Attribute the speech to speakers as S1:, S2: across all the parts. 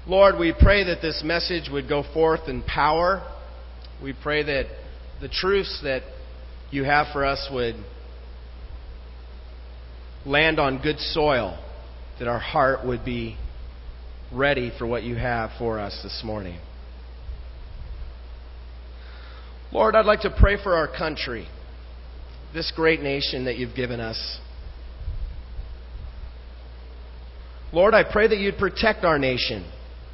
S1: Lord, we pray that this message would go forth in power. We pray that the truths that you have for us would land on good soil, that our heart would be ready for what you have for us this morning. Lord, I'd like to pray for our country, this great nation that you've given us. Lord, I pray that you'd protect our nation.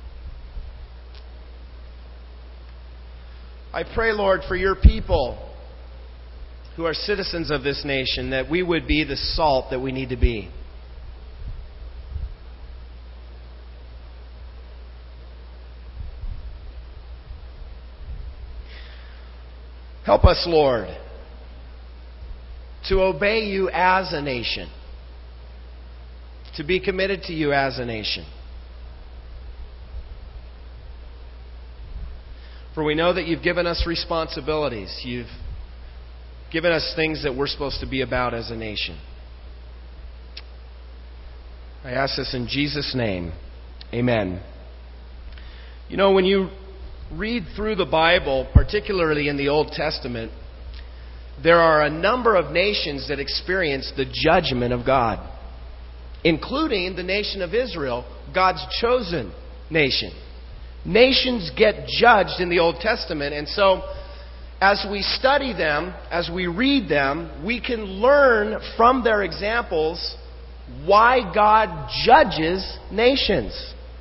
S1: I pray, Lord, for your people who are citizens of this nation, that we would be the salt that we need to be. Help us, Lord, to obey you as a nation, to be committed to you as a nation. For we know that you've given us responsibilities. You've given us things that we're supposed to be about as a nation. I ask this in Jesus' name. Amen. You know, when you read through the Bible, particularly in the Old Testament, there are a number of nations that experience the judgment of God, including the nation of Israel, God's chosen nation. Nations get judged in the Old Testament, and so as we study them, as we read them, we can learn from their examples why God judges nations.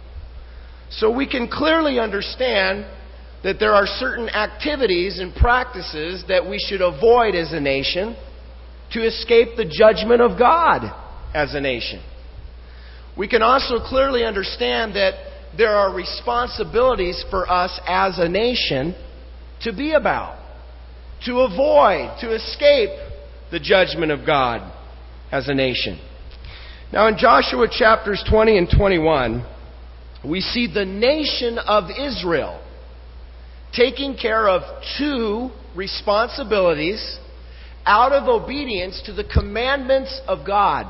S1: So we can clearly understand that there are certain activities and practices that we should avoid as a nation to escape the judgment of God as a nation. We can also clearly understand that there are responsibilities for us as a nation to be about, to avoid, to escape the judgment of God as a nation. Now in Joshua chapters 20 and 21, we see the nation of Israel taking care of two responsibilities out of obedience to the commandments of God.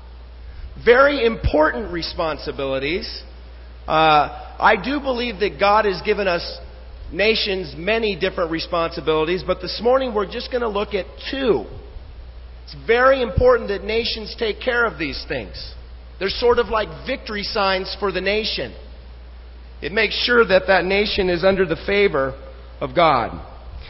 S1: Very important responsibilities. I do believe that God has given us nations many different responsibilities, but this morning we're just going to look at two. It's very important that nations take care of these things. They're sort of like victory signs for the nation. It makes sure that that nation is under the favor of God.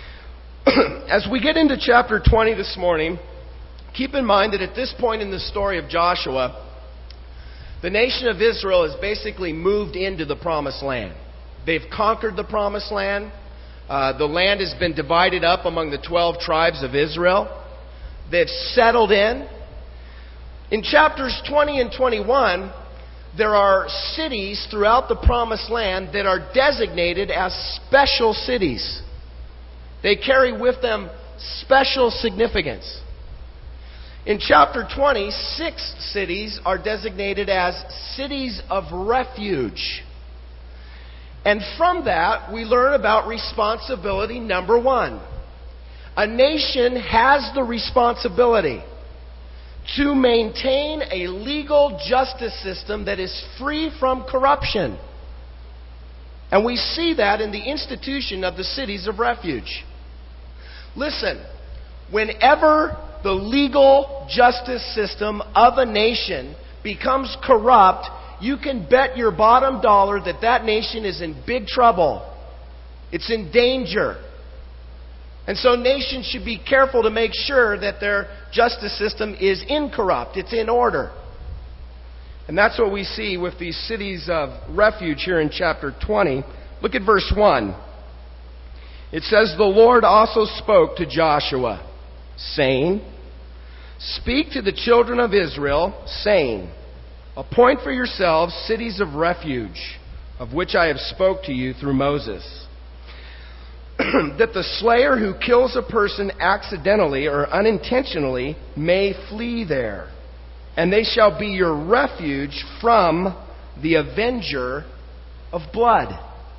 S1: As we get into chapter 20 this morning, keep in mind that at this point in the story of Joshua, the nation of Israel has basically moved into the promised land. They've conquered the promised land. The land has been divided up among the 12 tribes of Israel. They've settled in. In chapters 20 and 21, there are cities throughout the promised land that are designated as special cities. They carry with them special significance. In chapter 20, 6 cities are designated as cities of refuge. And from that, we learn about responsibility number 1. A nation has the responsibility to maintain a legal justice system that is free from corruption. And we see that in the institution of the cities of refuge. Listen, whenever the legal justice system of a nation becomes corrupt, you can bet your bottom dollar that that nation is in big trouble. It's in danger. And so nations should be careful to make sure that their justice system is incorrupt. It's in order. And that's what we see with these cities of refuge here in chapter 20. Look at verse 1. It says, "The Lord also spoke to Joshua, saying, Speak to the children of Israel, saying, Appoint for yourselves cities of refuge, of which I have spoke to you through Moses, that the slayer who kills a person accidentally or unintentionally may flee there, and they shall be your refuge from the avenger of blood."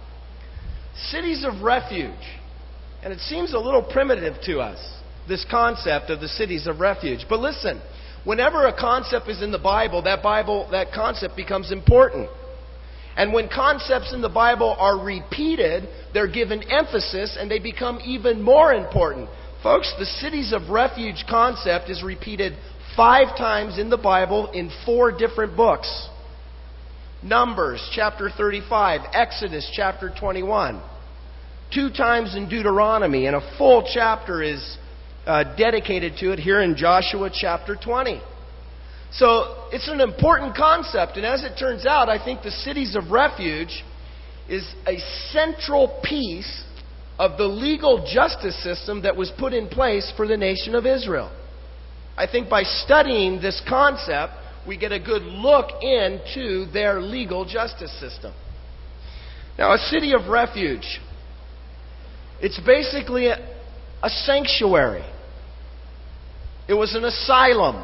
S1: Cities of refuge. And it seems a little primitive to us, this concept of the cities of refuge. But listen, whenever a concept is in the Bible, that concept becomes important. And when concepts in the Bible are repeated, they're given emphasis and they become even more important. Folks, the cities of refuge concept is repeated 5 times in the Bible in 4 different books. Numbers chapter 35, Exodus chapter 21. 2 times in Deuteronomy, and a full chapter is dedicated to it here in Joshua chapter 20. So it's an important concept, and as it turns out, I think the cities of refuge is a central piece of the legal justice system that was put in place for the nation of Israel. I think by studying this concept, we get a good look into their legal justice system. Now, a city of refuge, it's basically a sanctuary. It was an asylum.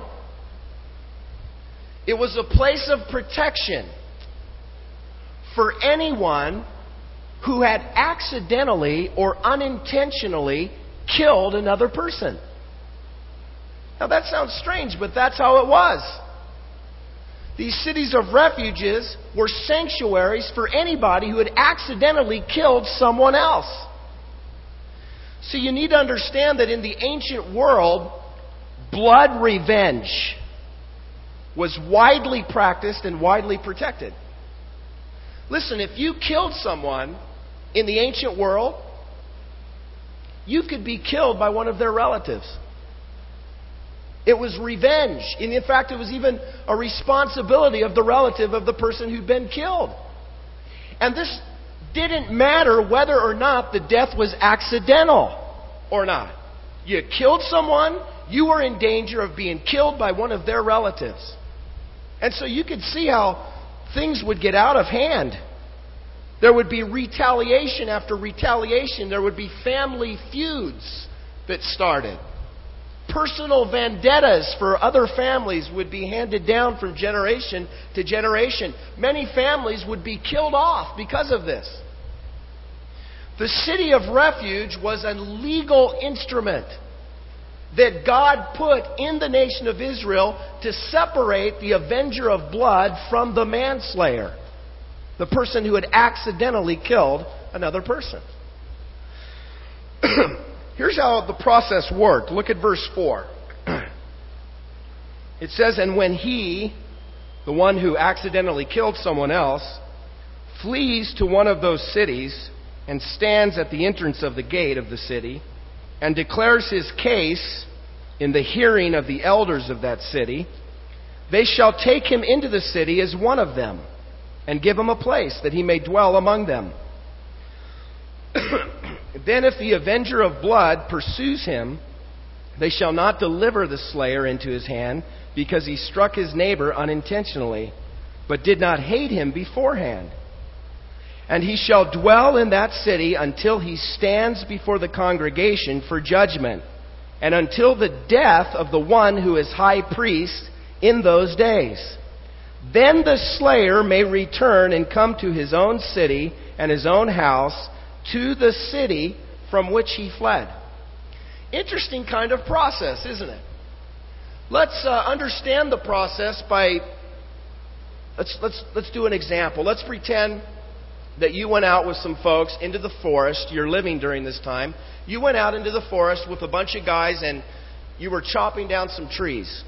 S1: It was a place of protection for anyone who had accidentally or unintentionally killed another person. Now that sounds strange, but that's how it was. These cities of refuges were sanctuaries for anybody who had accidentally killed someone else. So you need to understand that in the ancient world, blood revenge was widely practiced and widely protected. Listen, if you killed someone in the ancient world, you could be killed by one of their relatives. It was revenge. And in fact, it was even a responsibility of the relative of the person who'd been killed. And this didn't matter whether or not the death was accidental or not. You killed someone, you were in danger of being killed by one of their relatives. And so you could see how things would get out of hand. There would be retaliation after retaliation. There would be family feuds that started. Personal vendettas for other families would be handed down from generation to generation. Many families would be killed off because of this. The city of refuge was a legal instrument that God put in the nation of Israel to separate the avenger of blood from the manslayer, the person who had accidentally killed another person. Here's how the process worked. Look at verse 4. It says, "And when he, the one who accidentally killed someone else, flees to one of those cities and stands at the entrance of the gate of the city and declares his case in the hearing of the elders of that city, they shall take him into the city as one of them and give him a place that he may dwell among them. Then if the avenger of blood pursues him, they shall not deliver the slayer into his hand, because he struck his neighbor unintentionally, but did not hate him beforehand. And he shall dwell in that city until he stands before the congregation for judgment, and until the death of the one who is high priest in those days. Then the slayer may return and come to his own city and his own house, to the city from which he fled." Interesting kind of process, isn't it? Let's understand the process by let's do an example. Let's pretend that you went out with some folks into the forest. You're living during this time. You went out into the forest with a bunch of guys and you were chopping down some trees.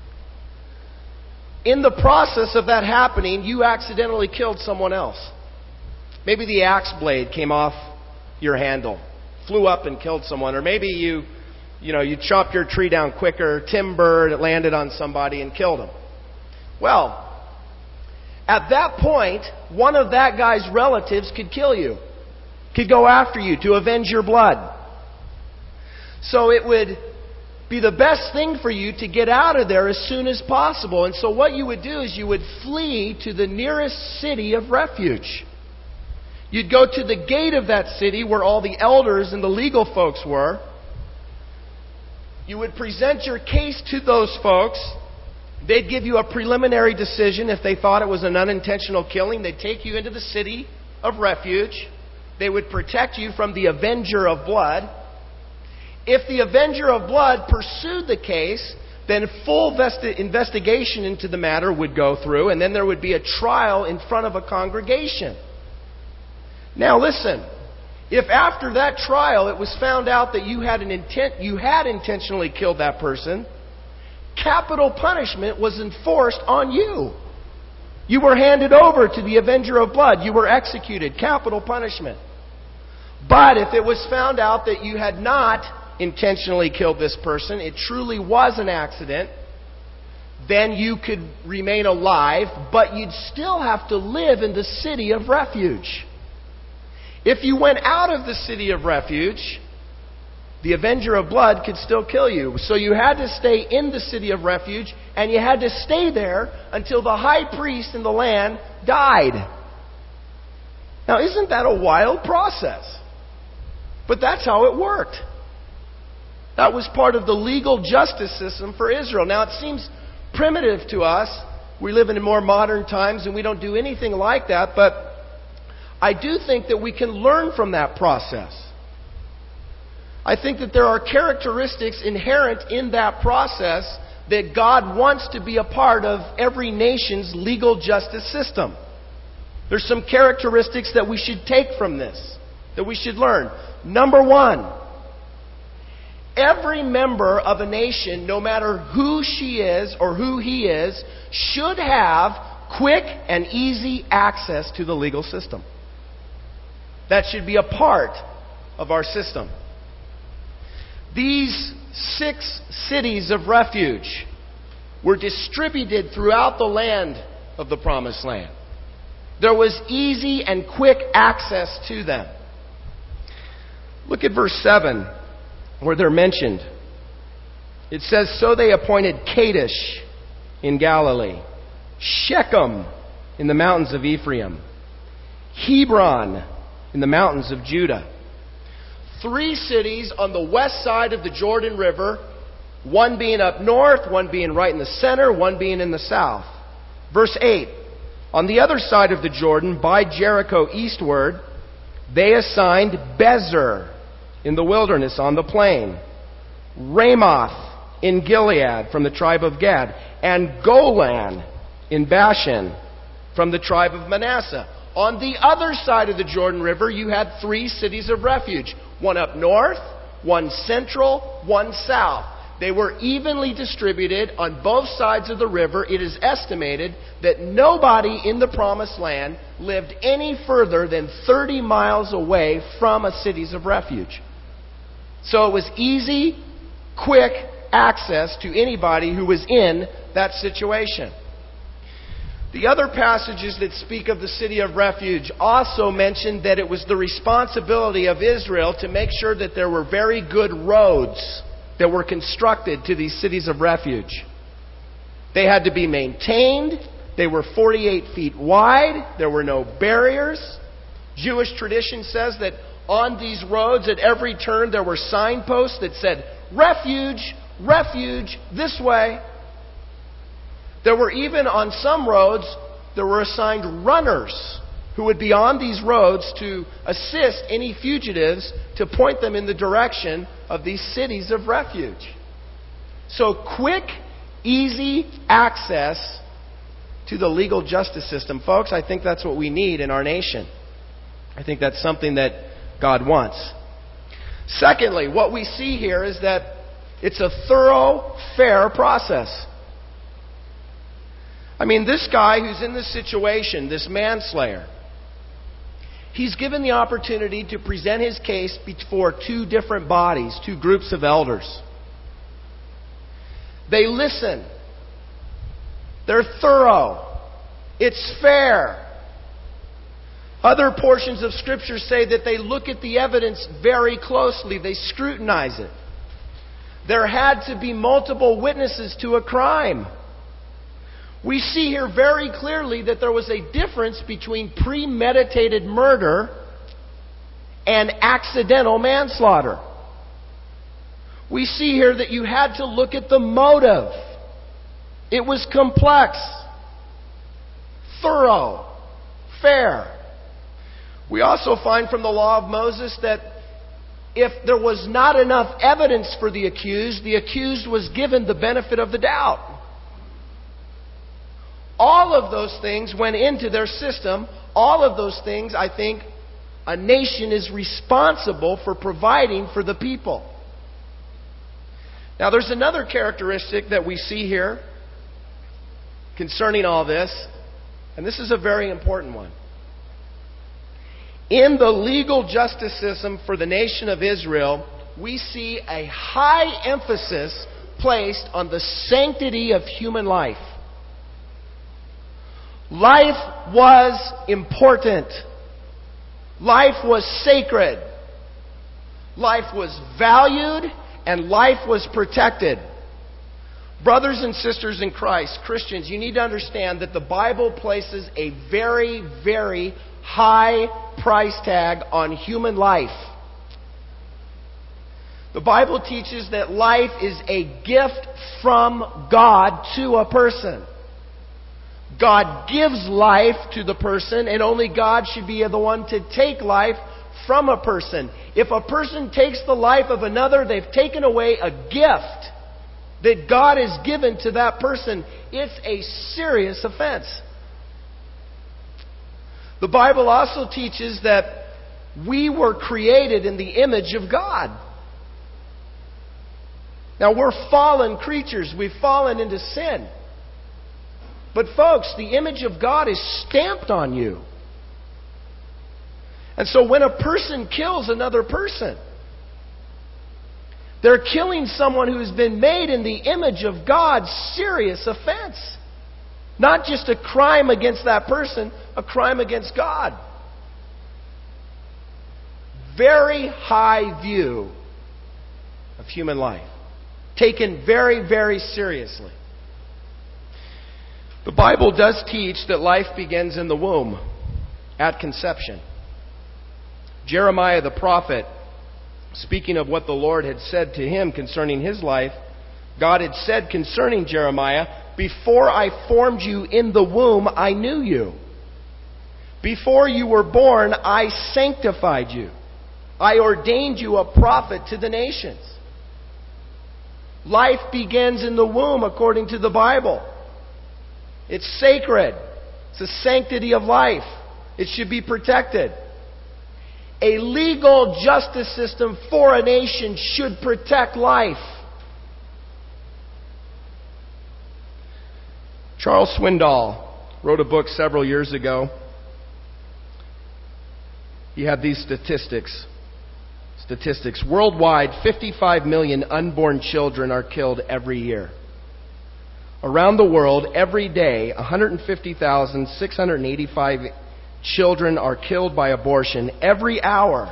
S1: In the process of that happening, you accidentally killed someone else. Maybe the axe blade came off your handle, flew up and killed someone. Or maybe you chopped your tree down quicker, timber, it landed on somebody and killed him. Well, at that point, one of that guy's relatives could kill you, could go after you to avenge your blood. So it would be the best thing for you to get out of there as soon as possible. And so what you would do is you would flee to the nearest city of refuge. You'd go to the gate of that city where all the elders and the legal folks were. You would present your case to those folks. They'd give you a preliminary decision. If they thought it was an unintentional killing, they'd take you into the city of refuge. They would protect you from the avenger of blood. If the avenger of blood pursued the case, then full investigation into the matter would go through, and then there would be a trial in front of a congregation. Now listen, if after that trial it was found out that you had intentionally killed that person, capital punishment was enforced on you. You were handed over to the avenger of blood. You were executed. Capital punishment. But if it was found out that you had not intentionally killed this person, it truly was an accident, then you could remain alive, but you'd still have to live in the city of refuge. If you went out of the city of refuge, the avenger of blood could still kill you. So you had to stay in the city of refuge, and you had to stay there until the high priest in the land died. Now, isn't that a wild process? But that's how it worked. That was part of the legal justice system for Israel. Now, it seems primitive to us. We live in more modern times, and we don't do anything like that, but I do think that we can learn from that process. I think that there are characteristics inherent in that process that God wants to be a part of every nation's legal justice system. There's some characteristics that we should take from this, that we should learn. Number one, every member of a nation, no matter who she is or who he is, should have quick and easy access to the legal system. That should be a part of our system. These 6 cities of refuge were distributed throughout the land of the Promised Land. There was easy and quick access to them. Look at verse 7, where they're mentioned. It says, "So they appointed Kadesh in Galilee, Shechem in the mountains of Ephraim, Hebron in the mountains of Judah." 3 cities on the west side of the Jordan River, one being up north, one being right in the center, one being in the south. Verse 8, on the other side of the Jordan, by Jericho eastward, they assigned Bezer in the wilderness on the plain, Ramoth in Gilead from the tribe of Gad, and Golan in Bashan from the tribe of Manasseh. On the other side of the Jordan River, you had 3 cities of refuge. One up north, one central, one south. They were evenly distributed on both sides of the river. It is estimated that nobody in the Promised Land lived any further than 30 miles away from a cities of refuge. So it was easy, quick access to anybody who was in that situation. The other passages that speak of the city of refuge also mention that it was the responsibility of Israel to make sure that there were very good roads that were constructed to these cities of refuge. They had to be maintained. They were 48 feet wide. There were no barriers. Jewish tradition says that on these roads at every turn there were signposts that said, "Refuge, refuge, this way." There were even on some roads, there were assigned runners who would be on these roads to assist any fugitives to point them in the direction of these cities of refuge. So quick, easy access to the legal justice system. Folks, I think that's what we need in our nation. I think that's something that God wants. Secondly, what we see here is that it's a thorough, fair process. I mean, this guy who's in this situation, this manslayer, he's given the opportunity to present his case before 2 different bodies, 2 groups of elders. They listen. They're thorough. It's fair. Other portions of Scripture say that they look at the evidence very closely. They scrutinize it. There had to be multiple witnesses to a crime. We see here very clearly that there was a difference between premeditated murder and accidental manslaughter. We see here that you had to look at the motive. It was complex, thorough, fair. We also find from the law of Moses that if there was not enough evidence for the accused was given the benefit of the doubt. All of those things went into their system. All of those things, I think, a nation is responsible for providing for the people. Now, there's another characteristic that we see here concerning all this, and this is a very important one. In the legal justice system for the nation of Israel, we see a high emphasis placed on the sanctity of human life. Life was important. Life was sacred. Life was valued, and life was protected. Brothers and sisters in Christ, Christians, you need to understand that the Bible places a very, very high price tag on human life. The Bible teaches that life is a gift from God to a person. God gives life to the person, and only God should be the one to take life from a person. If a person takes the life of another, they've taken away a gift that God has given to that person. It's a serious offense. The Bible also teaches that we were created in the image of God. Now, we're fallen creatures. We've fallen into sin. But folks, the image of God is stamped on you. And so when a person kills another person, they're killing someone who's been made in the image of God. Serious offense. Not just a crime against that person, a crime against God. Very high view of human life. Taken very, very seriously. The Bible does teach that life begins in the womb, at conception. Jeremiah the prophet, speaking of what the Lord had said to him concerning his life, God had said concerning Jeremiah, "Before I formed you in the womb, I knew you. Before you were born, I sanctified you. I ordained you a prophet to the nations." Life begins in the womb according to the Bible. It's sacred. It's the sanctity of life. It should be protected. A legal justice system for a nation should protect life. Charles Swindoll wrote a book several years ago. He had these statistics. Worldwide, 55 million unborn children are killed every year. Around the world, every day, 150,685 children are killed by abortion. Every hour,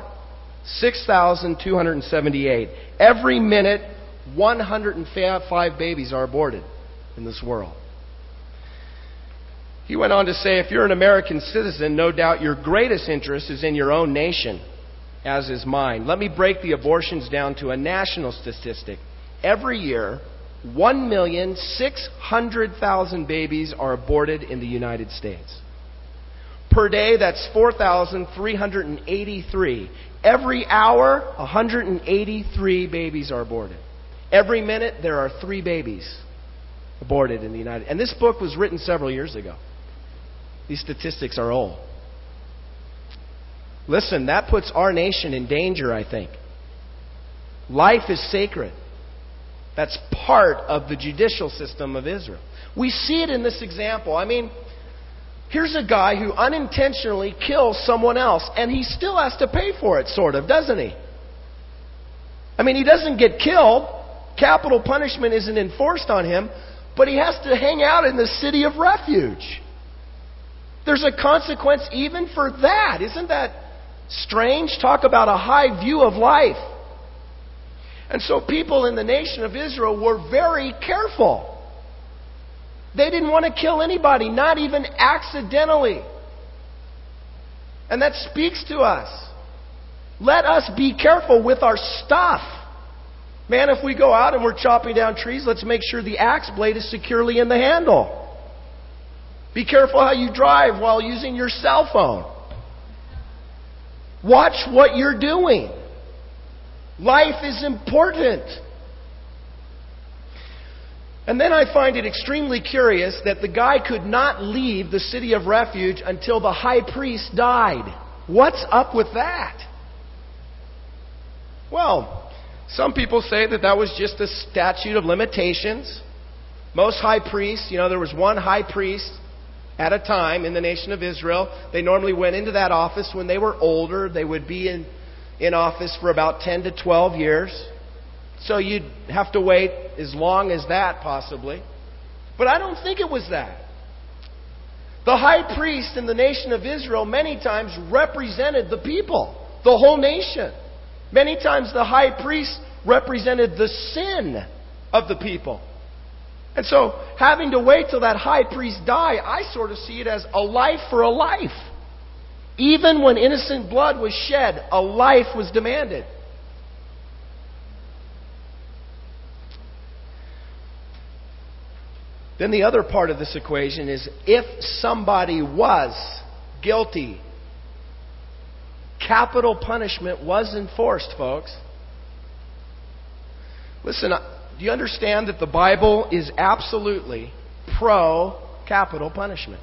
S1: 6,278. Every minute, 105 babies are aborted in this world. He went on to say, if you're an American citizen, no doubt your greatest interest is in your own nation, as is mine. Let me break the abortions down to a national statistic. Every year, 1,600,000 babies are aborted in the United States. Per day, that's 4,383. Every hour, 183 babies are aborted. Every minute, there are 3 babies aborted in the United States. And this book was written several years ago. These statistics are old. Listen, that puts our nation in danger, I think. Life is sacred. That's part of the judicial system of Israel. We see it in this example. I mean, here's a guy who unintentionally kills someone else, and he still has to pay for it, sort of, doesn't he? I mean, he doesn't get killed. Capital punishment isn't enforced on him, but he has to hang out in the city of refuge. There's a consequence even for that. Isn't that strange? Talk about a high view of life. And so people in the nation of Israel were very careful. They didn't want to kill anybody, not even accidentally. And that speaks to us. Let us be careful with our stuff. Man, if we go out and we're chopping down trees, let's make sure the axe blade is securely in the handle. Be careful how you drive while using your cell phone. Watch what you're doing. Life is important. And then I find it extremely curious that the guy could not leave the city of refuge until the high priest died. What's up with that? Well, some people say that was just a statute of limitations. Most high priests, there was one high priest at a time in the nation of Israel. They normally went into that office when they were older. They would be in office for about 10 to 12 years. So you'd have to wait as long as that, possibly. But I don't think it was that. The high priest in the nation of Israel many times represented the people, the whole nation. Many times the high priest represented the sin of the people. And so, having to wait till that high priest die, I sort of see it as a life for a life. Even when innocent blood was shed, a life was demanded. Then the other part of this equation is if somebody was guilty, capital punishment was enforced, folks. Listen, do you understand that the Bible is absolutely pro-capital punishment?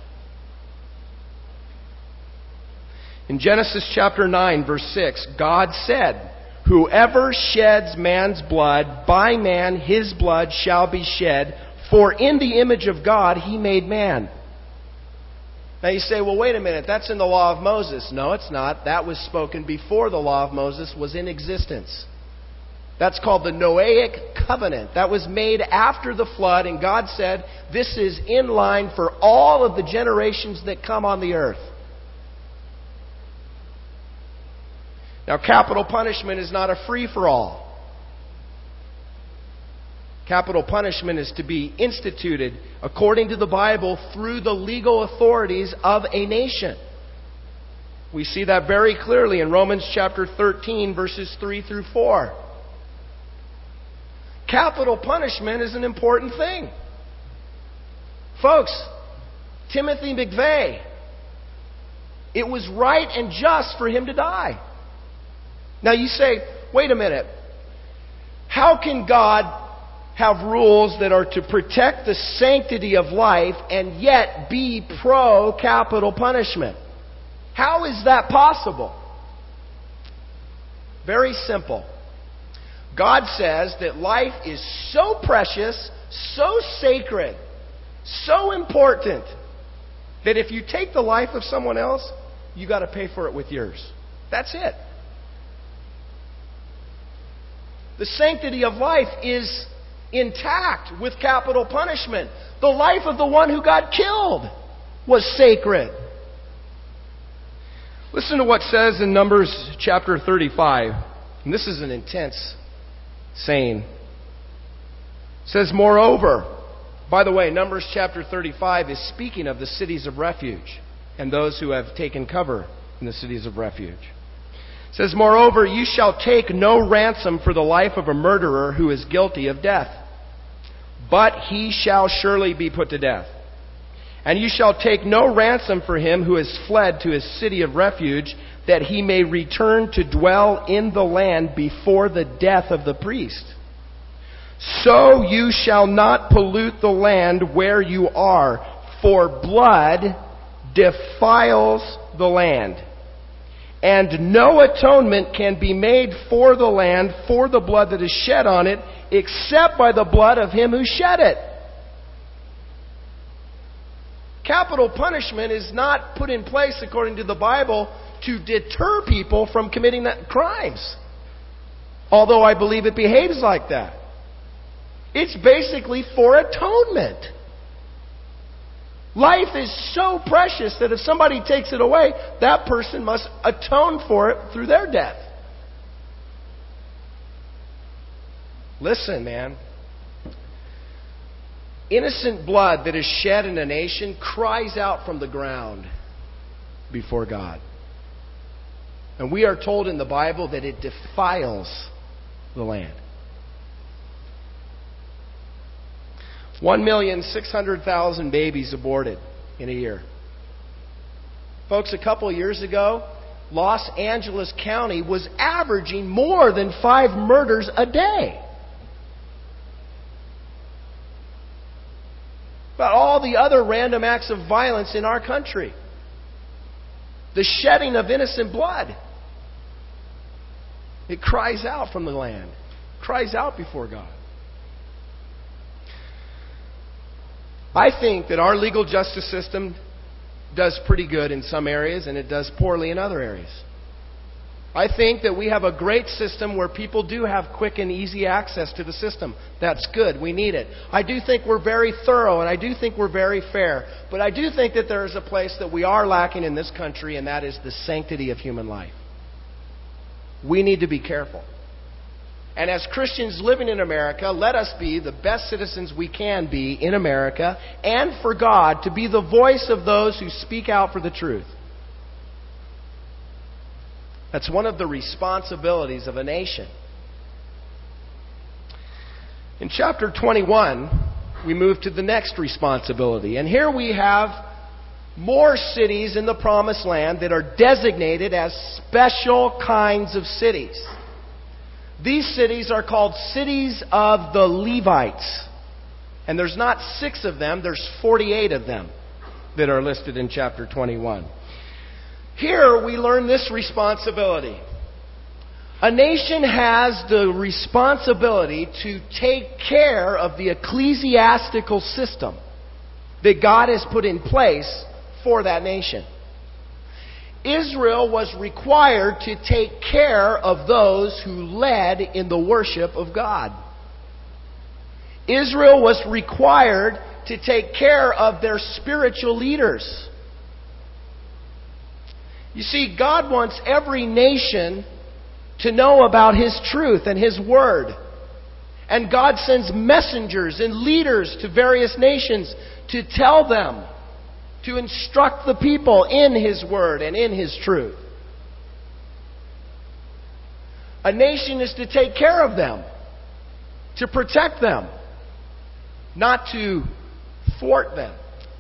S1: In Genesis chapter 9, verse 6, God said, "Whoever sheds man's blood, by man his blood shall be shed, for in the image of God he made man." Now you say, well, wait a minute, that's in the law of Moses. No, it's not. That was spoken before the law of Moses was in existence. That's called the Noahic covenant. That was made after the flood, and God said, this is in line for all of the generations that come on the earth. Now, capital punishment is not a free-for-all. Capital punishment is to be instituted, according to the Bible, through the legal authorities of a nation. We see that very clearly in Romans chapter 13, verses 3 through 4. Capital punishment is an important thing. Folks, Timothy McVeigh, it was right and just for him to die. Now you say, wait a minute. How can God have rules that are to protect the sanctity of life and yet be pro-capital punishment? How is that possible? Very simple. God says that life is so precious, so sacred, so important, that if you take the life of someone else, you got to pay for it with yours. That's it. The sanctity of life is intact with capital punishment. The life of the one who got killed was sacred. Listen to what it says in Numbers chapter 35. And this is an intense saying. It says, moreover, by the way, Numbers chapter 35 is speaking of the cities of refuge and those who have taken cover in the cities of refuge. It says, moreover, you shall take no ransom for the life of a murderer who is guilty of death, but he shall surely be put to death. And you shall take no ransom for him who has fled to his city of refuge, that he may return to dwell in the land before the death of the priest. So you shall not pollute the land where you are, for blood defiles the land. And no atonement can be made for the land for the blood that is shed on it, except by the blood of him who shed it. Capital punishment is not put in place, according to the Bible, to deter people from committing crimes. Although I believe it behaves like that. It's basically for atonement. Life is so precious that if somebody takes it away, that person must atone for it through their death. Listen, man. Innocent blood that is shed in a nation cries out from the ground before God. And we are told in the Bible that it defiles the land. 1,600,000 babies aborted in a year. Folks, a couple of years ago, Los Angeles County was averaging more than 5 murders a day. About all the other random acts of violence in our country. The shedding of innocent blood. It cries out from the land. It cries out before God. I think that our legal justice system does pretty good in some areas and it does poorly in other areas. I think that we have a great system where people do have quick and easy access to the system. That's good. We need it. I do think we're very thorough and I do think we're very fair. But I do think that there is a place that we are lacking in this country, and that is the sanctity of human life. We need to be careful. And as Christians living in America, let us be the best citizens we can be in America, and for God to be the voice of those who speak out for the truth. That's one of the responsibilities of a nation. In chapter 21, we move to the next responsibility. And here we have more cities in the Promised Land that are designated as special kinds of cities. These cities are called cities of the Levites. And there's not 6 of them, there's 48 of them that are listed in chapter 21. Here we learn this responsibility. A nation has the responsibility to take care of the ecclesiastical system that God has put in place for that nation. Israel was required to take care of those who led in the worship of God. Israel was required to take care of their spiritual leaders. You see, God wants every nation to know about His truth and His Word. And God sends messengers and leaders to various nations to tell them, to instruct the people in His Word and in His truth. A nation is to take care of them, to protect them, not to thwart them.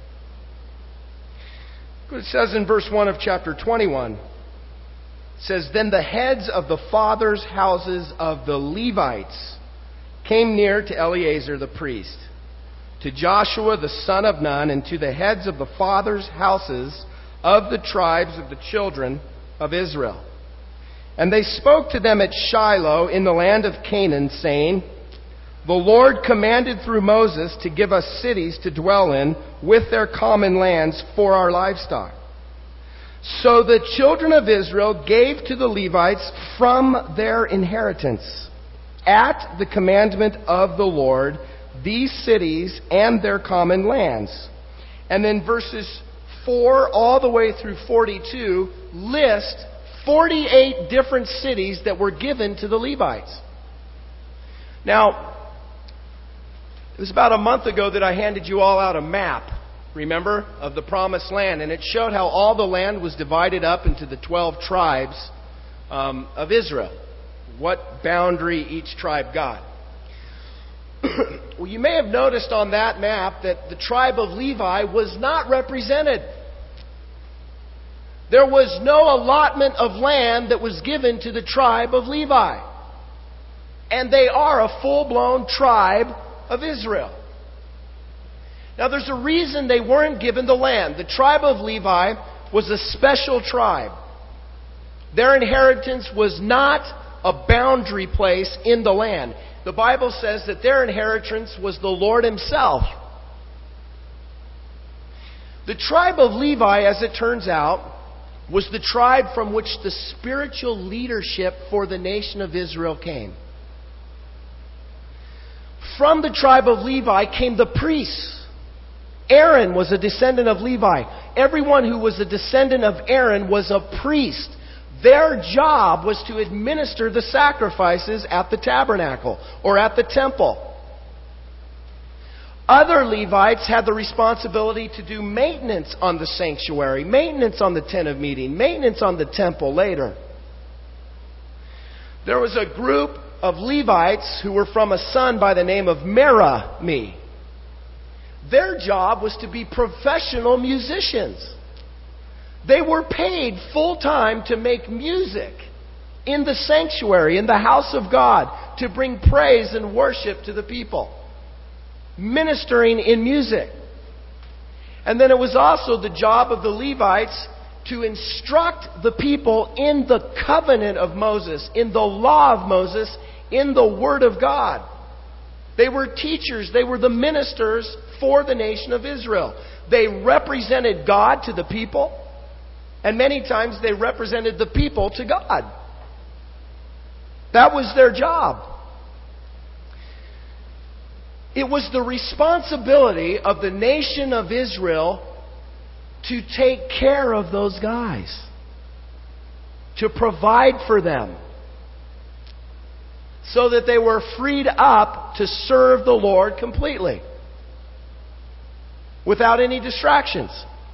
S1: It says in verse 1 of chapter 21, it says, "Then the heads of the fathers' houses of the Levites came near to Eleazar the priest, to Joshua the son of Nun, and to the heads of the fathers' houses of the tribes of the children of Israel. And they spoke to them at Shiloh in the land of Canaan, saying, The Lord commanded through Moses to give us cities to dwell in with their common lands for our livestock. So the children of Israel gave to the Levites from their inheritance, at the commandment of the Lord, these cities and their common lands." And then verses 4 all the way through 42 list 48 different cities that were given to the Levites. Now, it was about a month ago that I handed you all out a map, remember, of the Promised Land. And it showed how all the land was divided up into the 12 tribes of Israel. What boundary each tribe got. Well, you may have noticed on that map that the tribe of Levi was not represented. There was no allotment of land that was given to the tribe of Levi. And they are a full-blown tribe of Israel. Now there's a reason they weren't given the land. The tribe of Levi was a special tribe. Their inheritance was not a boundary place in the land. The Bible says that their inheritance was the Lord Himself. The tribe of Levi, as it turns out, was the tribe from which the spiritual leadership for the nation of Israel came. From the tribe of Levi came the priests. Aaron was a descendant of Levi. Everyone who was a descendant of Aaron was a priest. Their job was to administer the sacrifices at the tabernacle or at the temple. Other Levites had the responsibility to do maintenance on the sanctuary, maintenance on the tent of meeting, maintenance on the temple later. There was a group of Levites who were from a son by the name of Merari. Their job was to be professional musicians. They were paid full time to make music in the sanctuary, in the house of God, to bring praise and worship to the people. Ministering in music. And then it was also the job of the Levites to instruct the people in the covenant of Moses, in the law of Moses, in the Word of God. They were teachers. They were the ministers for the nation of Israel. They represented God to the people. And many times they represented the people to God. That was their job. It was the responsibility of the nation of Israel to take care of those guys, to provide for them, so that they were freed up to serve the Lord completely, without any distractions.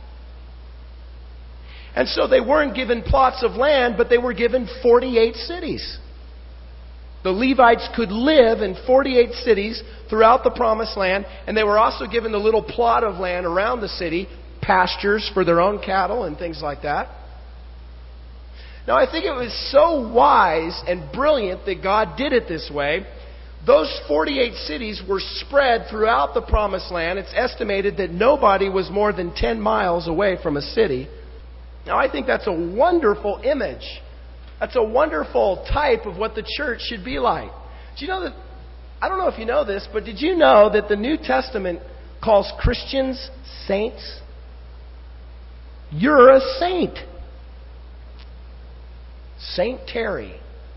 S1: And so they weren't given plots of land, but they were given 48 cities. The Levites could live in 48 cities throughout the Promised Land, and they were also given a little plot of land around the city, pastures for their own cattle and things like that. Now, I think it was so wise and brilliant that God did it this way. Those 48 cities were spread throughout the Promised Land. It's estimated that nobody was more than 10 miles away from a city. Now, I think that's a wonderful image. That's a wonderful type of what the church should be like. Do you know that? I don't know if you know this, but did you know that the New Testament calls Christians saints? You're a saint. Saint Terry.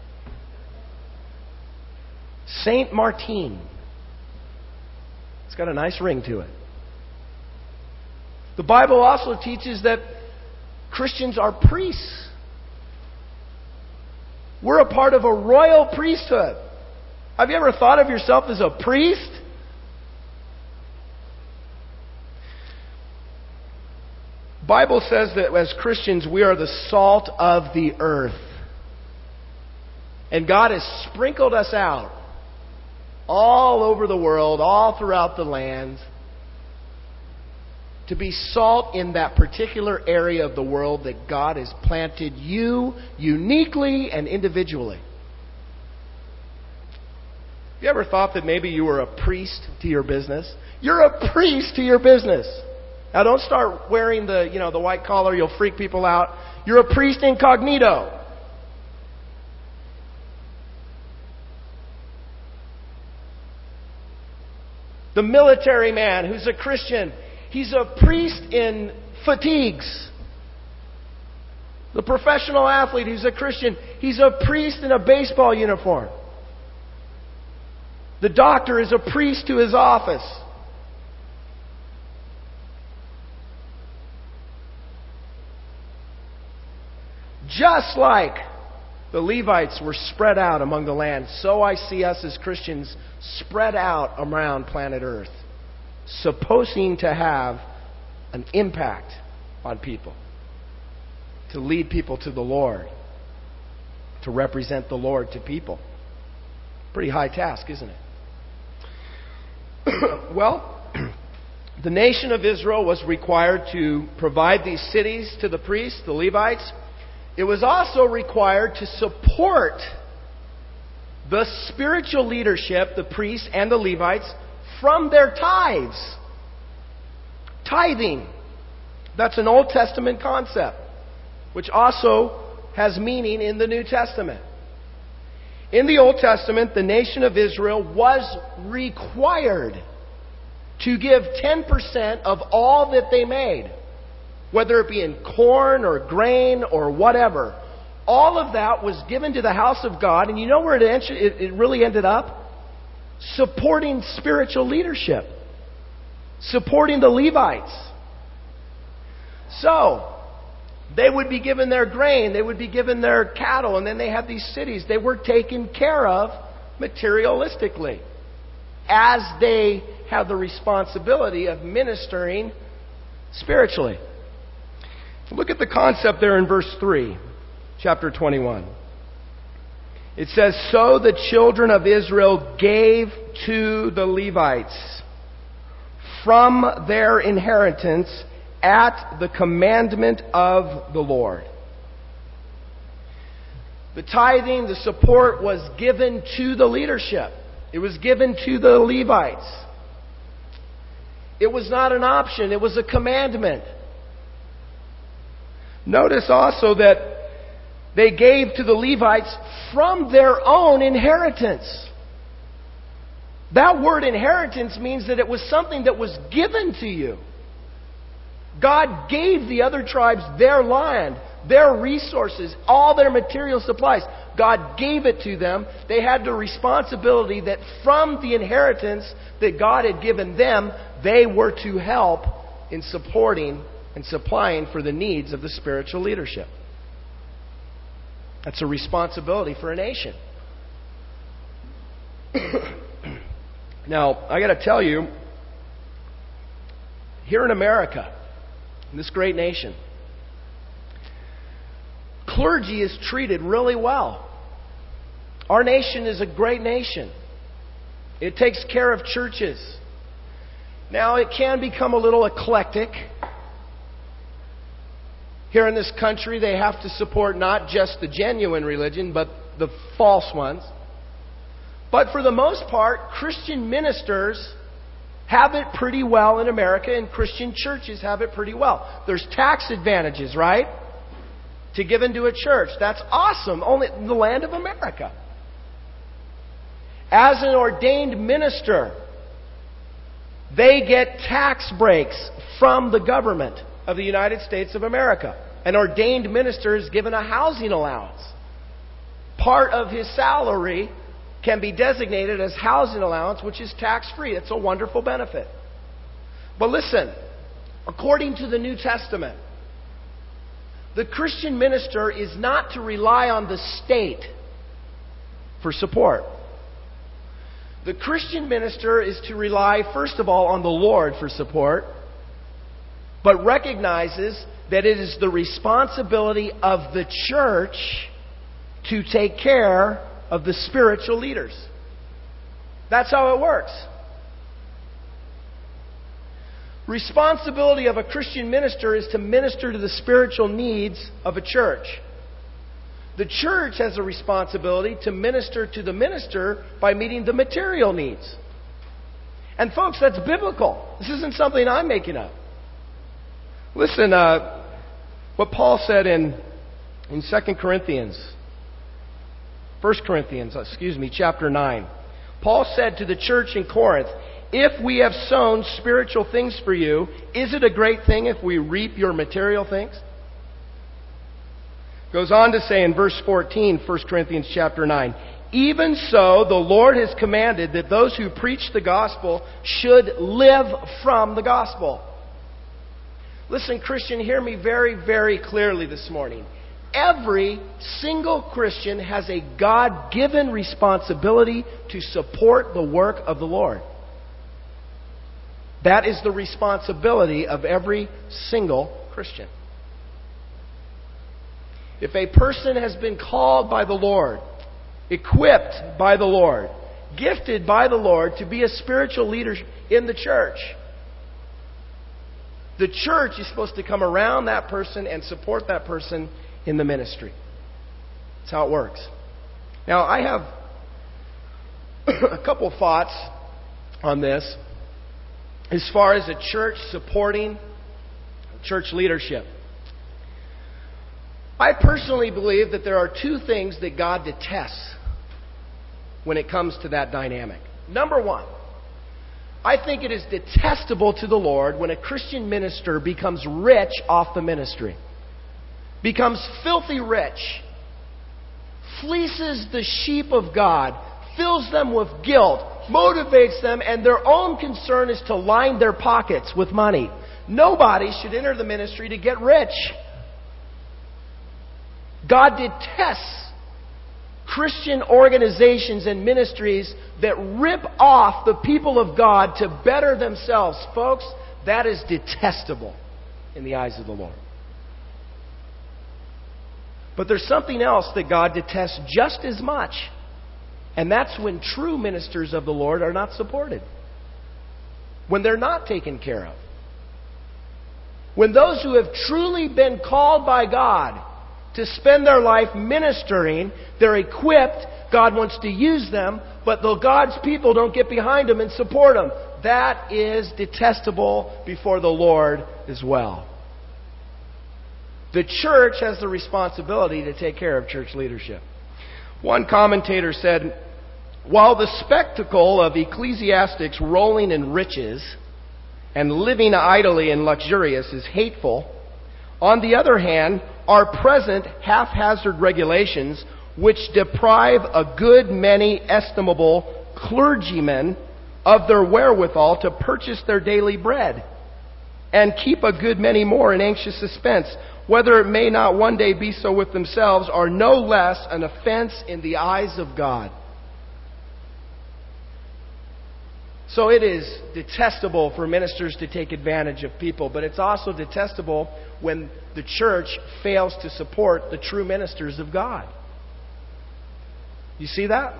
S1: Saint Martin. It's got a nice ring to it. The Bible also teaches that Christians are priests. We're a part of a royal priesthood. Have you ever thought of yourself as a priest? The Bible says that as Christians, we are the salt of the earth. And God has sprinkled us out all over the world, all throughout the land, to be salt in that particular area of the world that God has planted you uniquely and individually. Have you ever thought that maybe you were a priest to your business? You're a priest to your business. Now don't start wearing the white collar, you'll freak people out. You're a priest incognito. The military man who's a Christian, he's a priest in fatigues. The professional athlete who's a Christian, he's a priest in a baseball uniform. The doctor is a priest to his office. Just like the Levites were spread out among the land, so I see us as Christians spread out around planet Earth, supposing to have an impact on people, to lead people to the Lord, to represent the Lord to people. Pretty high task, isn't it? Well, the nation of Israel was required to provide these cities to the priests, the Levites. It was also required to support the spiritual leadership, the priests and the Levites, from their tithes. Tithing. That's an Old Testament concept, which also has meaning in the New Testament. In the Old Testament, the nation of Israel was required to give 10% of all that they made, whether it be in corn or grain or whatever. All of that was given to the house of God, and you know where it really ended up? Supporting spiritual leadership, supporting the Levites. So, they would be given their grain, they would be given their cattle, and then they had these cities. They were taken care of materialistically, as they have the responsibility of ministering spiritually. Look at the concept there in verse 3, chapter 21. It says, "So the children of Israel gave to the Levites from their inheritance at the commandment of the Lord. The tithing, the support was given to the leadership. It was given to the Levites. It was not an option, it was a commandment. Notice also that they gave to the Levites from their own inheritance. That word inheritance means that it was something that was given to you. God gave the other tribes their land, their resources, all their material supplies. God gave it to them. They had the responsibility that from the inheritance that God had given them, they were to help in supporting and supplying for the needs of the spiritual leadership. That's a responsibility for a nation. Now, I got to tell you, here in America, in this great nation, clergy is treated really well. Our nation is a great nation. It takes care of churches. Now, it can become a little eclectic. Here in this country, they have to support not just the genuine religion, but the false ones. But for the most part, Christian ministers have it pretty well in America, and Christian churches have it pretty well. There's tax advantages, right? To give into a church. That's awesome. Only in the land of America. As an ordained minister, they get tax breaks from the government of the United States of America. An ordained minister is given a housing allowance. Part of his salary can be designated as housing allowance, which is tax-free. It's a wonderful benefit. But listen, according to the New Testament, the Christian minister is not to rely on the state for support. The Christian minister is to rely, first of all, on the Lord for support, but recognizes that it is the responsibility of the church to take care of the spiritual leaders. That's how it works. Responsibility of a Christian minister is to minister to the spiritual needs of a church. The church has a responsibility to minister to the minister by meeting the material needs. And folks, that's biblical. This isn't something I'm making up. Listen, what Paul said in 2 Corinthians, 1 Corinthians, chapter 9. Paul said to the church in Corinth, "If we have sown spiritual things for you, is it a great thing if we reap your material things?" Goes on to say in verse 14, 1 Corinthians chapter 9, "Even so, the Lord has commanded that those who preach the gospel should live from the gospel." Listen, Christian, hear me very, very clearly this morning. Every single Christian has a God-given responsibility to support the work of the Lord. That is the responsibility of every single Christian. If a person has been called by the Lord, equipped by the Lord, gifted by the Lord to be a spiritual leader in the church is supposed to come around that person and support that person in the ministry. That's how it works. Now, I have a couple thoughts on this as far as a church supporting church leadership. I personally believe that there are two things that God detests when it comes to that dynamic. Number one, I think it is detestable to the Lord when a Christian minister becomes rich off the ministry. Becomes filthy rich, fleeces the sheep of God, fills them with guilt, motivates them, and their own concern is to line their pockets with money. Nobody should enter the ministry to get rich. God detests Christian organizations and ministries that rip off the people of God to better themselves. Folks, that is detestable in the eyes of the Lord. But there's something else that God detests just as much. And that's when true ministers of the Lord are not supported. When they're not taken care of. When those who have truly been called by God to spend their life ministering, they're equipped, God wants to use them, but the God's people don't get behind them and support them. That is detestable before the Lord as well. The church has the responsibility to take care of church leadership. One commentator said, while the spectacle of ecclesiastics rolling in riches and living idly and luxurious is hateful, on the other hand, our present haphazard regulations, which deprive a good many estimable clergymen of their wherewithal to purchase their daily bread, and keep a good many more in anxious suspense, whether it may not one day be so with themselves, are no less an offense in the eyes of God. So it is detestable for ministers to take advantage of people, but it's also detestable when the church fails to support the true ministers of God. You see that?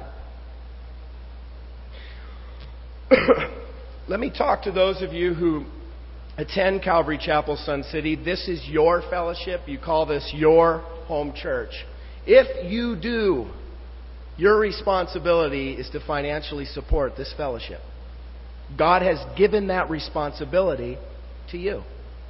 S1: Let me talk to those of you who attend Calvary Chapel, Sun City. This is your fellowship. You call this your home church. If you do, your responsibility is to financially support this fellowship. God has given that responsibility to you.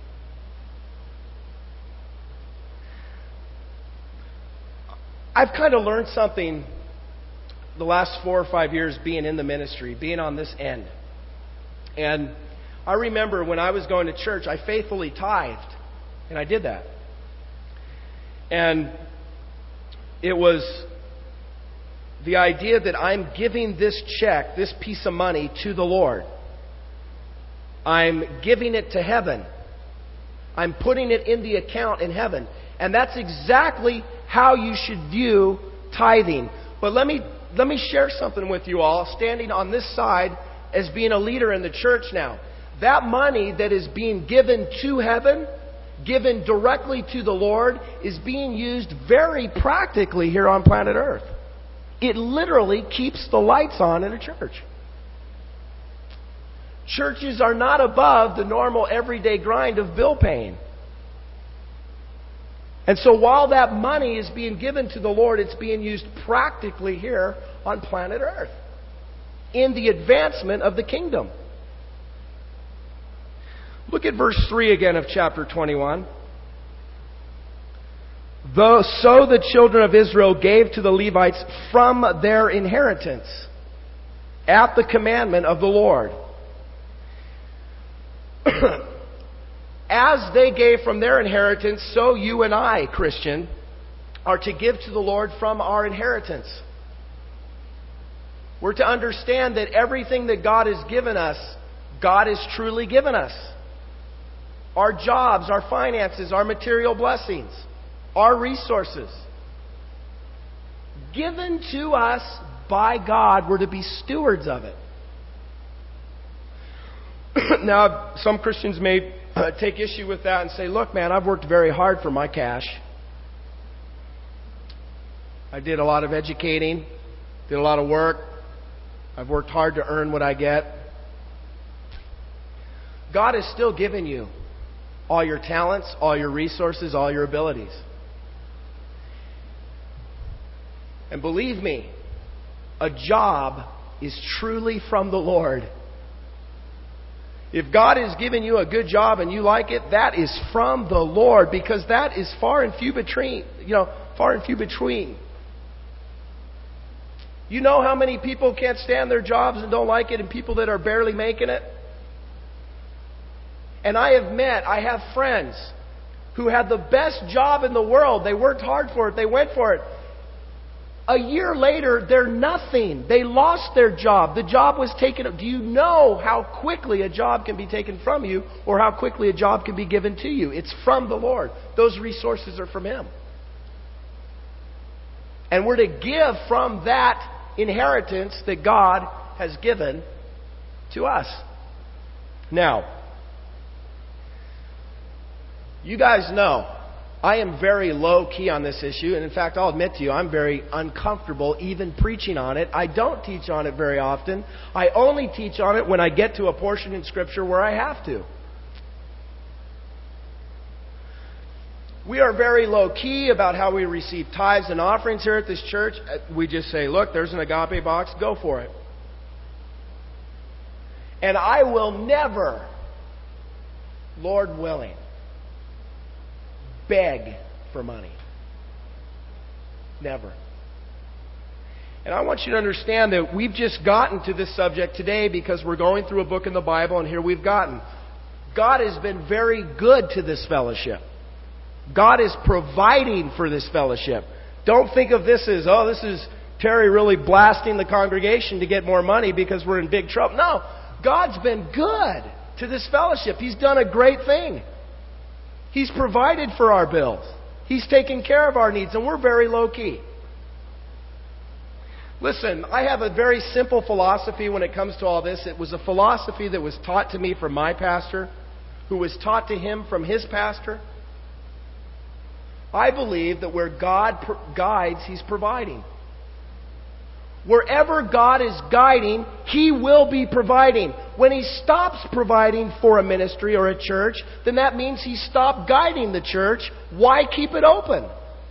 S1: I've kind of learned something the last 4 or 5 years being in the ministry, being on this end. And I remember when I was going to church, I faithfully tithed. And I did that. And it was the idea that I'm giving this check, this piece of money, to the Lord. I'm giving it to heaven. I'm putting it in the account in heaven. And that's exactly how you should view tithing. But let me share something with you all, standing on this side as being a leader in the church now. That money that is being given to heaven, given directly to the Lord, is being used very practically here on planet Earth. It literally keeps the lights on in a church. Churches are not above the normal everyday grind of bill paying. And so while that money is being given to the Lord, it's being used practically here on planet Earth in the advancement of the kingdom. Look at verse 3 again of chapter 21. So the children of Israel gave to the Levites from their inheritance at the commandment of the Lord. As they gave from their inheritance, so you and I, Christian, are to give to the Lord from our inheritance. We're to understand that everything that God has given us, God has truly given us. Our jobs, our finances, our material blessings, our resources. Given to us by God, we're to be stewards of it. Now, some Christians may take issue with that and say, look, man, I've worked very hard for my cash. I did a lot of educating, did a lot of work. I've worked hard to earn what I get. God has still given you all your talents, all your resources, all your abilities. And believe me, a job is truly from the Lord. If God has given you a good job and you like it, that is from the Lord, because that is far and few between. Far and few between. You know how many people can't stand their jobs and don't like it, and people that are barely making it? And I have friends who had the best job in the world. They worked hard for it. They went for it. A year later, they're nothing. They lost their job. The job was taken. Do you know how quickly a job can be taken from you, or how quickly a job can be given to you? It's from the Lord. Those resources are from Him. And we're to give from that inheritance that God has given to us. Now, you guys know I am very low-key on this issue, and in fact, I'll admit to you, I'm very uncomfortable even preaching on it. I don't teach on it very often. I only teach on it when I get to a portion in Scripture where I have to. We are very low-key about how we receive tithes and offerings here at this church. We just say, look, there's an agape box, go for it. And I will never, Lord willing, beg for money. Never. And I want you to understand that we've just gotten to this subject today because we're going through a book in the Bible, and here we've gotten. God has been very good to this fellowship. God is providing for this fellowship. Don't think of this as, oh, this is Terry really blasting the congregation to get more money because we're in big trouble. No, God's been good to this fellowship. He's done a great thing. He's provided for our bills. He's taken care of our needs, and we're very low-key. Listen, I have a very simple philosophy when it comes to all this. It was a philosophy that was taught to me from my pastor, who was taught to him from his pastor. I believe that where God guides, He's providing. Wherever God is guiding, He will be providing. When He stops providing for a ministry or a church, then that means He stopped guiding the church. Why keep it open?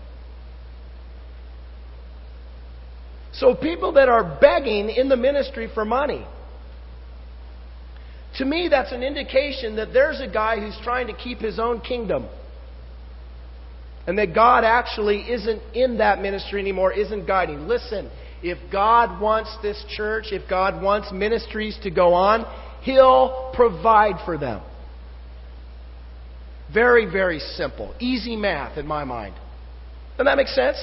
S1: So people that are begging in the ministry for money, to me that's an indication that there's a guy who's trying to keep his own kingdom. And that God actually isn't in that ministry anymore, isn't guiding. Listen, if God wants this church, if God wants ministries to go on, He'll provide for them. Very, very simple. Easy math in my mind. Doesn't that make sense?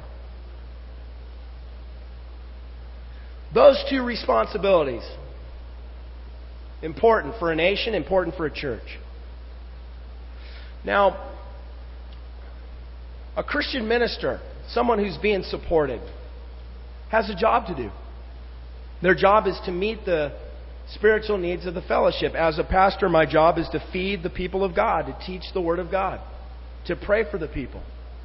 S1: Those two responsibilities. Important for a nation, important for a church. Now, a Christian minister, someone who's being supported, has a job to do. Their job is to meet the spiritual needs of the fellowship. As a pastor, my job is to feed the people of God, to teach the Word of God, to pray for the people,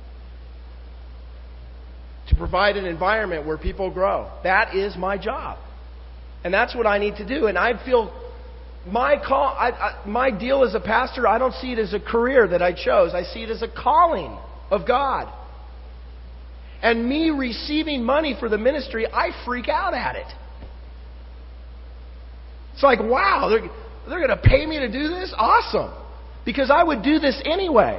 S1: to provide an environment where people grow. That is my job. And that's what I need to do. And I feel my call, my deal as a pastor, I don't see it as a career that I chose. I see it as a calling of God. And me receiving money for the ministry, I freak out at it. It's like, wow, they're going to pay me to do this? Awesome. Because I would do this anyway.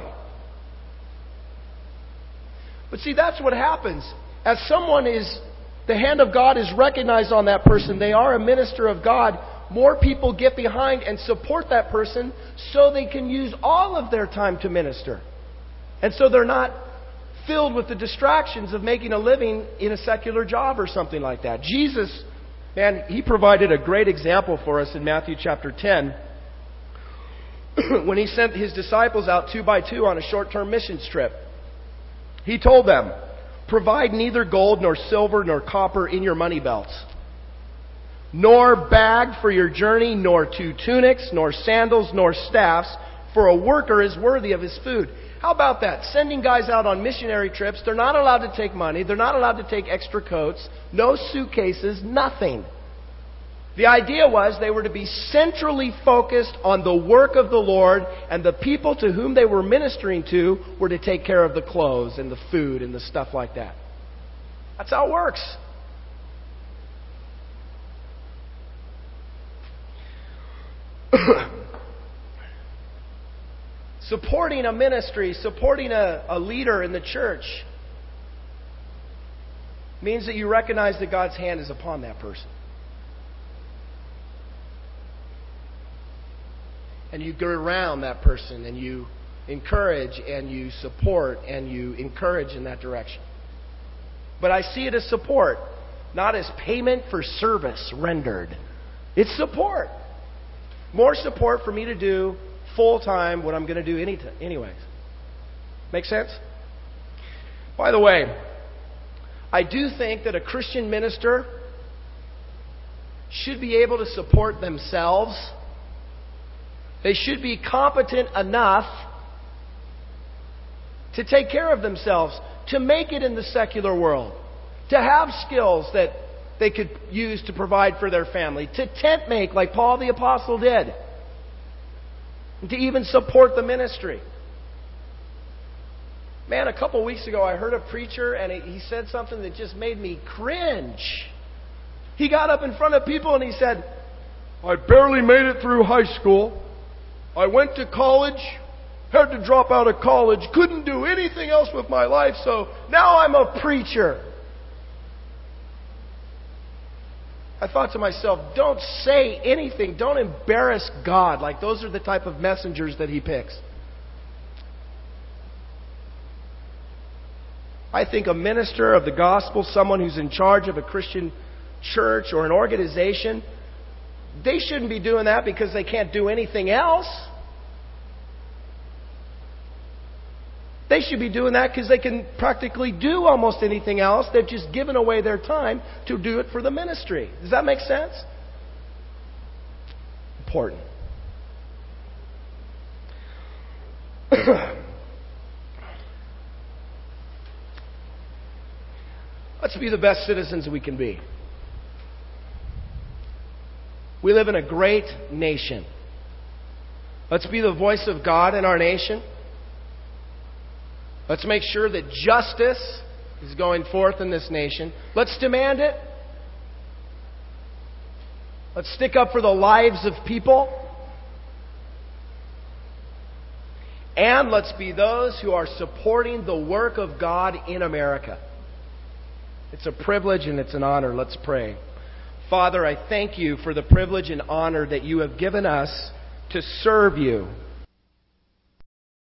S1: But see, that's what happens. As the hand of God is recognized on that person, they are a minister of God, more people get behind and support that person so they can use all of their time to minister. And so they're not filled with the distractions of making a living in a secular job or something like that. Jesus, man, He provided a great example for us in Matthew chapter 10 when He sent His disciples out 2 by 2 on a short-term missions trip. He told them, "Provide neither gold nor silver nor copper in your money belts, nor bag for your journey, nor 2 tunics, nor sandals, nor staffs, for a worker is worthy of his food." How about that? Sending guys out on missionary trips, they're not allowed to take money, they're not allowed to take extra coats, no suitcases, nothing. The idea was they were to be centrally focused on the work of the Lord, and the people to whom they were ministering to were to take care of the clothes and the food and the stuff like that. That's how it works. Supporting a ministry, supporting a leader in the church means that you recognize that God's hand is upon that person. And you go around that person and you encourage and you support and you encourage in that direction. But I see it as support, not as payment for service rendered. It's support. More support for me to do full-time what I'm going to do anyways. Make sense? By the way, I do think that a Christian minister should be able to support themselves. They should be competent enough to take care of themselves, to make it in the secular world, to have skills that they could use to provide for their family, to tent make like Paul the Apostle did, and to even support the ministry. Man, a couple weeks ago I heard a preacher and he said something that just made me cringe. He got up in front of people and he said, I barely made it through high school. I went to college, had to drop out of college, couldn't do anything else with my life, so now I'm a preacher. I thought to myself, don't say anything. Don't embarrass God. Like those are the type of messengers that He picks. I think a minister of the gospel, someone who's in charge of a Christian church or an organization, they shouldn't be doing that because they can't do anything else. They should be doing that because they can practically do almost anything else. They've just given away their time to do it for the ministry. Does that make sense? Important. Let's be the best citizens we can be. We live in a great nation. Let's be the voice of God in our nation. Let's make sure that justice is going forth in this nation. Let's demand it. Let's stick up for the lives of people. And let's be those who are supporting the work of God in America. It's a privilege and it's an honor. Let's pray. Father, I thank You for the privilege and honor that You have given us to serve You.